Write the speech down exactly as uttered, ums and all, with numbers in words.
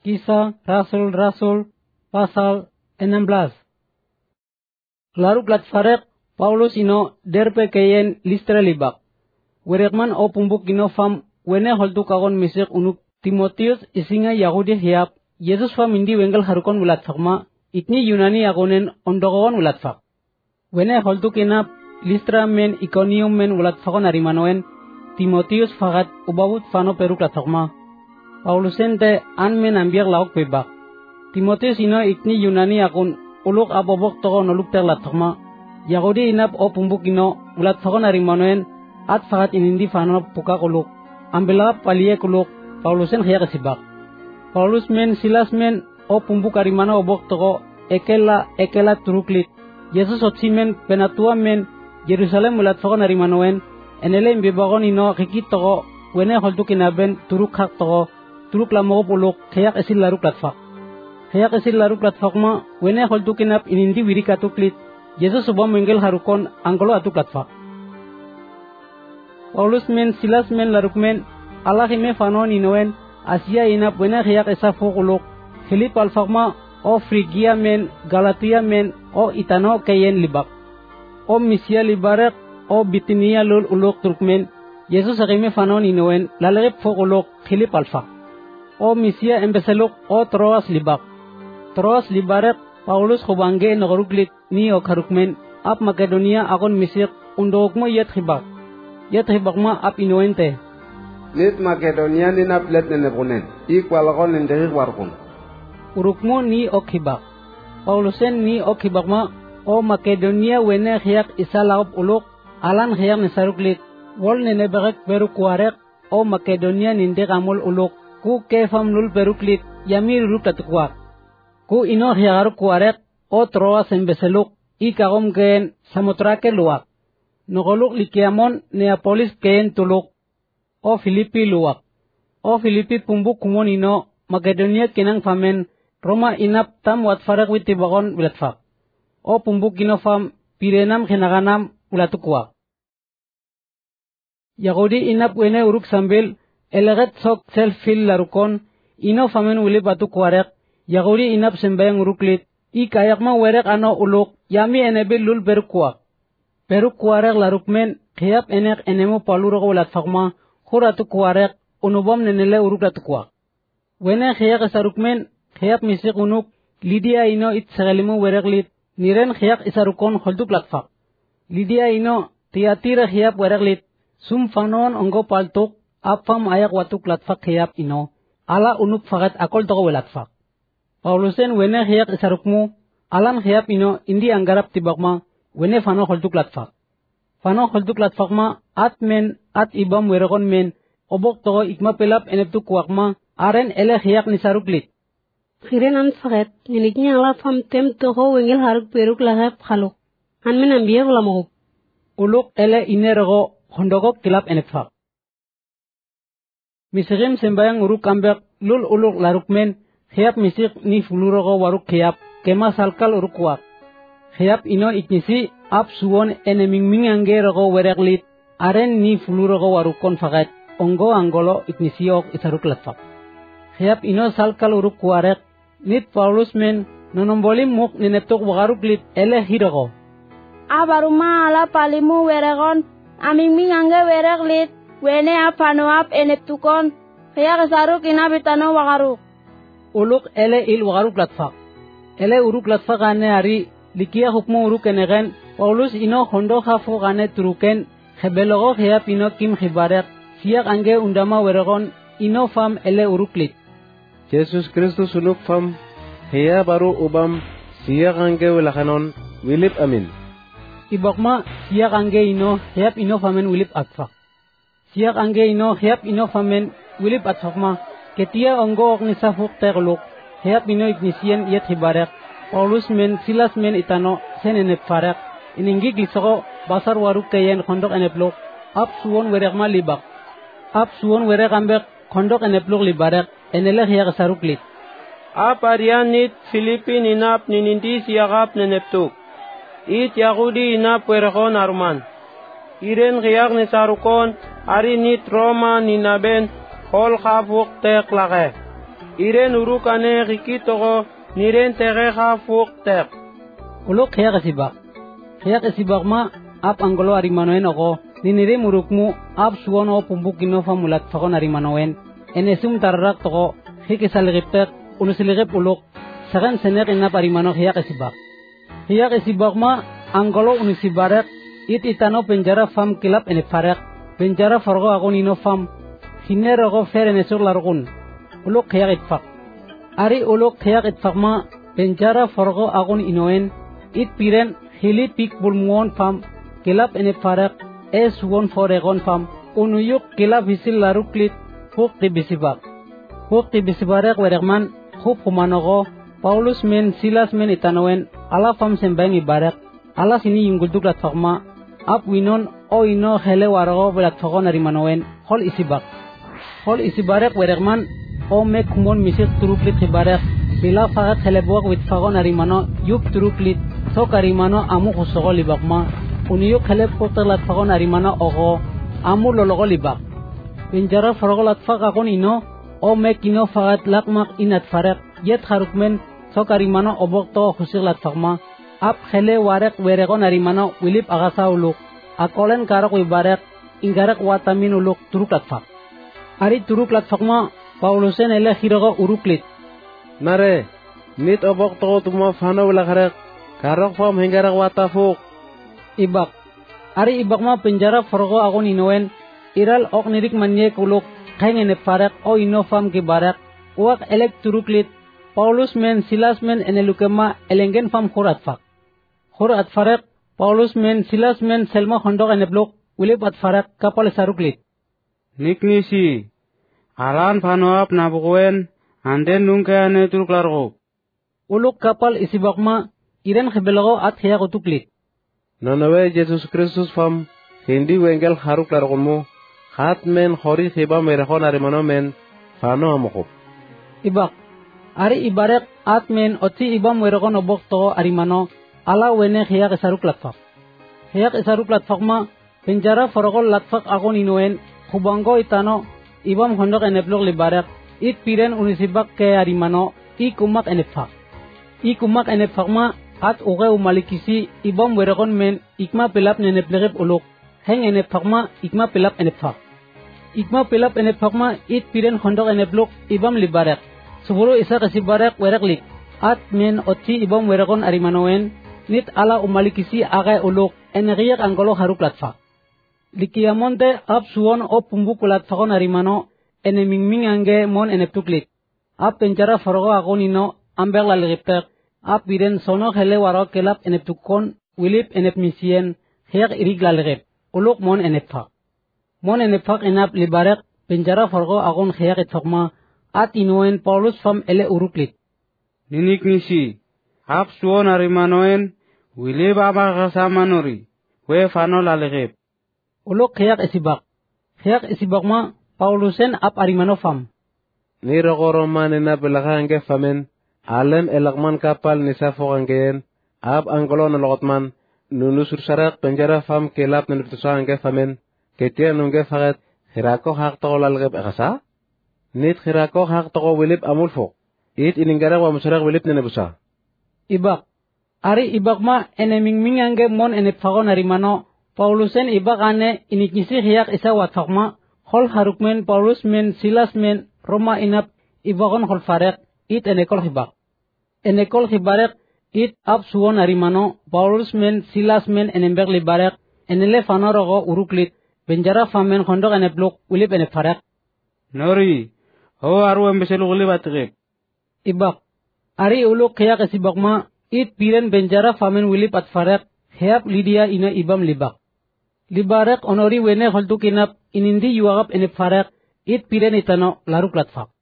Kisah Rasul-Rasul pasal enam belas. Lalu plat farek Paulus ino derpe keyen Listra libak. Werekman o pumbuk ino fam wene holtu kagon misik unuk Timotius isinga Yahudi hiap Yesus fam indi wenggal harukon ulat fakma itni Yunani agonen ondogon ulat fak. Wene holtu kinap Listra men Iconium men ulat fakon arimanoen Timotius fakat ubawut fano peruk lat fakma. Paulusente an men ambiak lauk bebak. Timotius ino ikni Yunani akun uluk abobok toko noluk terlat thokma. Yahudi inap o pumbuk ino ulat thokon arimanoen at fakat inindi fano puka kuluk. Ambela palie kuluk Paulusen khaya kesibak. Paulus men Silas men o pumbuk arimano obok toko ekela ekela turuklit. Yesus otsi men penatua men Jerusalem ulat thokon arimanoen enele imbebakon ino kikit toko wene holtuk inaben turuk hak toko turuk lamogo puluk kayak esil laruk latfak. Kayak esil laruk latfak ma wene holtuk inap inindi wirik atuklit. Yesus subam menggel harukon angkolo atuk latfak. Paulus men Silas men laruk men Allah ime fanon inoen Asia inap wene kayak esa fokuluk. Filip alfak ma o Frigia men Galatia men o itano kayen libak. O Misia libarek o Bitinia lul uluk Turkmen. Yesus akime fanon inoen lalagip fokuluk Filip alfak. O Misia embeseluk o Troas libak. Troas libarek Paulus khubangge nogoruklit ni o karukmen ap Makedonia akon misik undogmo yet khibak. Yet khibak ma ap inoente. Nit Makedonia ni naplet nenebunen. Ikwalakon nindehik warkun. Urukmo ni o khibak. Paulusen ni o khibak ma o Makedonia wene khiyak isa laup uluk alan khiyak nisaruklit. Wol nenebegek beru kuarek o Makedonia nindek amul uluk. Ku kefam lul peruklit yami rup tatukwak. Ku ino hiagaruk kuarek o Troas embeseluk ikagom keen samutrake luwak. Nogoluk likiamon Neapolis keen tuluk o Filipi luwak. O Filipi pumbuk kumon ino Makedonia kinang famen Roma inap tam wat farak witibakon ulatfak. O pumbuk ino fam pirenam kinaganam ulatukwak. Yahudi inap wene uruk sambil eleget sok selfil larukon ino famen ulip atu kuarek Yahudi inap sembayang uruklit I kayak ma werek ano uluk yami enebil lul berkuak peruk kuarek larukmen khiap enek enemu paluro ulat fakma khuratu kuarek unubom nenele uruk atu kuak wene khiak isarukmen khiap misik unuk Lydia ino it segalimu wereklit niren khiak isarukon holduk latfak Lydia ino Tiatira khiap wereklit sum fanon ongo paltuk apam ayak watuk latfak khiap ino ala unuk fakat akol toko welatfak. Paulusen wene khiap isarukmu alan khiap ino indi anggarap tibakma wene fano holtuk latfak. Fano holtuk latfak ma at men at ibam werekon men obok toko ikma pelap eneptuk wakma aren ele khiap nisaruklit. Khiren an fakat niliknya ala fam tem toko wengel haruk peruk lahap khaluk. Han men ambiya ulamoguk. Uluk ele inerego hondogok kilap enepfak. Misigim sembayang uruk kambek lul uluk larukmen khiap misik ni fulurogo waruk khiap kema salkal uruk wak. Khiap ino iknisi ap suwon enemingming anggerego wereklit aren ni fulurogo warukon fakat ongo anggolo iknisiok isaruk latfak. Khiap ino salkal uruk kuarek nit Paulus men nonombolim muk nineptok wakaruklit ele hirogo. Abaruma ala palimu werekon amingming angge wereklit wene apano ap eneptukon kaya kesaruk inabitano wakaruk. Uluk ele il wakaruk latfak. Ele uruk latfak ane ari likia hukmo uruk enegen Paulus ino hondo hafu ane turuken hebelogo khiap ino kim khibarek siyak angge undama werekon ino fam ele uruklit. Jesus Kristus unuk fam hiya baru ubam siyak angge wilakanon wilip amin. Ibakma siyak angge ino khiap ino famen wilip atfak. Siyak angge ino khiap ino famen wilip atfakma ketia ongo ok nisafuk tegluk khiap ino ignisien yet hibarek Paulus men Silas men itano sen enep farek iningi gisoko basar waruk kayen kondok enepluk ap suwon werek ma libak ap suwon werek ambek kondok enepluk libarek enele khiak saruklit ap arianit Filipi ninap ninindi siyakap neneptuk it Yahudi inap werekon aruman iren khiak nisarukon ari nit Roma ninaben hol khafuk tek lake iren urukane rikitogo niren tereha fuk tek. Ulok kaya kasibak. Kaya kasibak ma ap anggolo arimanoen oko ninire murukmu ap suono pumbukino famulat fakon arimanoen enesum tararak toko hikisaligiptek unusiligip ulok sakan senek inap arimano kaya kasibak. Kaya kasibak ma anggolo unisibarek it itano penjara fam kilap enefarek penjara forgo akon ino fam hinerogo fer enesur larukun ulok kaya itfak. Ari ulok kaya itfak ma penjara forgo akon inoen it piren hili pik bulmuon fam kilap enefarek es won foregon fam unuyuk kilap hisil laruklit huk tibisibak. Huk tibisibarek werekman huk humanogo Paulus men Silas men itanoen ala fam sembang ibarek ala sini yungulduk latfakma ap winon o ino hele warago belatfakon arimanoen hol isibak. Hol isibarek werekman o mek kumon misik turuklit ibarek bila fakat hele buak witfakon arimano yuk turuklit sok arimano amu kusogo libakma uniyuk hele pukter latfakon arimano ogo amu lologo libak. Penjara farago latfak akon ino o mek ino fakat lakmak inat farek yet harukmen sok arimano obok to husik latfakma ap hele warek werekon arimano wilip agasa uluk akolen karok wibarek ingarek watamin uluk turuk latfak. Ari turuk latfakma Paulusen ele hirogo uruklit. Nare, nit obok to tuma fano walakarek karok fam hinggarak watafuk. Ibak. Ari ibak ma penjara forgo akon inoen iral ok nirik manye kuluk kain ene farek o ino fam ki barek uak elek turuklit Paulus men Silas men enelukema elengen fam hurat fak. Hurat farek Paulus men Silas men selma hondok eneblok wilip at farek kapal saruklit. Niknisi alan fanoap nabukuen anden nungke ane turuklargo. Uluk kapal isibakma iren khibelogo at hiya kutuklit. Nonowe Jesus Kristus fam hindi wengel haruk largomu khat men khori khiba merekon arimano men fano amukop. Ibak. Ari ibarek at men oti ibam werekon obok to arimano ala wene hiya kesaruk latfak. Hiya kesaruk latfak ma penjara forogol latfak akon inoen kubango itano ibam hondok eneplok libarek it piren unisibak ke arimano i kumak enefak. I kumak enefak ma at uge umalikisi ibam werekon men ikma pelap neneplegep uluk heng enefak ma ikma pelap enefak. Ikma pelap enefak ma it piren hondok eneplok ibam libarek. Suburo isa kasibarek wereklik at men oti ibam werekon arimanoen nit ala umalikisi agay uluk eneriyak anggolo haruk latfak. Likiamonte ap suon o pumbuk latfakon arimano enemingming angge mon eneptuklik. Ap penjara forogo agonino ambek laligiptek ap biren sono hele waro kelap eneptukon wilip enepmisien hiyak irig laligip uluk mon enepfak. Mon enepfak enap libarek penjara forogo agon hiyak itfakma at inoen Paulus fam ele uruklit. Ninik nisi ap suon arimanoen wilip abagasamanori we fano laligip. Uluk hiyak isibak. Hiyak isibak ma Paulusen ap arimano fam. Ni rogoroman ina belakangge famen alem elakman kapal nisa fokanggen ap anggolo nolokotman nunusur sarak penjara fam kelap nenuptusangge famen ketia nungge faket hirako hak toko lalgeb akasa? Nit hirako hak toko wilip amulfok. It ininggarak wa musarak wilip nenebusa. Ibak. Ari ibak ma enemingming angge mon enepfakon arimano Paulusen ibak ane inikisi hiyak isa watfakma hol harukmen Paulus men Silas men Roma inap ibakon hol farek it enekol hibak. Enekol hibarek it ap suon arimano Paulus men Silas men enembek libarek enele fanorogo uruklit benjara famen hondok enepluk ulip enefarek. Nori ho aru embeselu ulip atrip. Ibak. Ari uluk hiyak isibak ma it piren benjara famen ulip atfarek hiap Lydia ina ibam libak. Libarek onori wene holtuk inap inindi yuagap enep farek it piren itano laruk latfak.